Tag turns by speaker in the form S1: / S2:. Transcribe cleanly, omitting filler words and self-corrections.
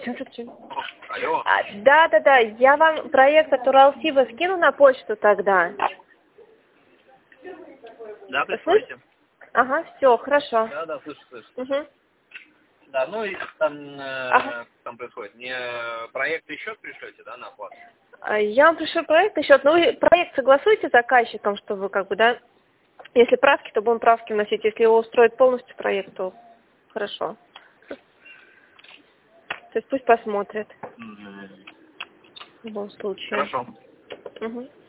S1: Алло.
S2: Да, я вам проект от Уралсиба скину на почту тогда.
S1: Да, присылайте.
S2: Ага, все, хорошо.
S1: Да, слышу.
S2: Угу.
S1: Да, ну и там,
S2: Ага.
S1: там происходит. Мне проект и счет пришлете, да, на оплату?
S2: Я вам пришлю проект и счет. Ну, вы проект согласуйте с заказчиком, чтобы как бы, да, если правки, то будем правки вносить. Если его устроит полностью проект, то хорошо. То есть пусть посмотрят. В любом случае.
S1: Хорошо.
S2: Угу.